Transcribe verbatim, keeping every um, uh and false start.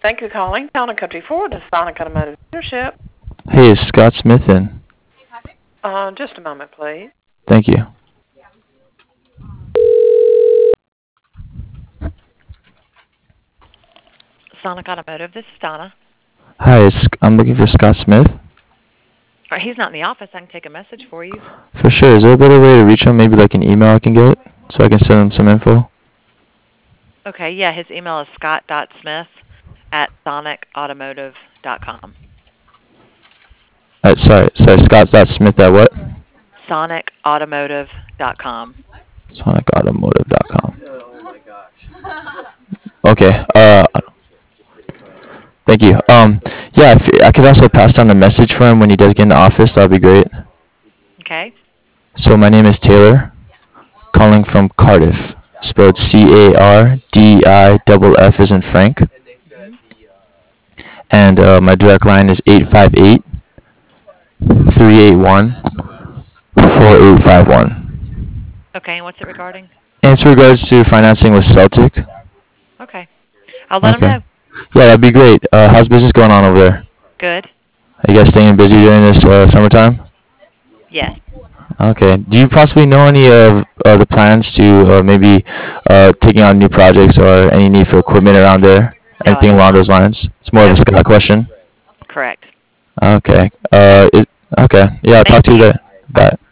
Thank you for calling Town and Country Ford, the Sonic Automotive Dealership. Hey, is Scott Smith in? Uh, just a moment, please. Thank you. Sonic Automotive, this is Donna. Hi, it's, I'm looking for Scott Smith. Or he's not in the office. I can take a message for you. For sure. Is there a better way to reach him? Maybe like an email I can get so I can send him some info? Okay, yeah, his email is scott.smith at sonic automotive dot com. Uh, sorry, sorry, Scott.Smith at what? sonic automotive dot com. sonic automotive dot com. Okay, uh, thank you. Um, yeah, if I could also pass down a message for him when he does get in the office, that would be great. Okay. So my name is Taylor, calling from Cardiff, spelled C A R D I F F as in Frank. Mm-hmm. And uh, my direct line is eight five eight, three eight one, four eight five one. Okay, and what's it regarding? And it's in regards to financing with Celtic. Okay. I'll let Okay. him know. Yeah, that'd be great. Uh, how's business going on over there? Good. Are you guys staying busy during this uh, summertime? Yes. Okay. Do you possibly know any of uh, the plans to uh, maybe uh, taking on new projects or any need for equipment around there? No, Anything I don't. along those lines? It's more of a Scott question. Correct. Okay. Uh, it, okay. Yeah, I'll Thank talk to you you. later. Bye.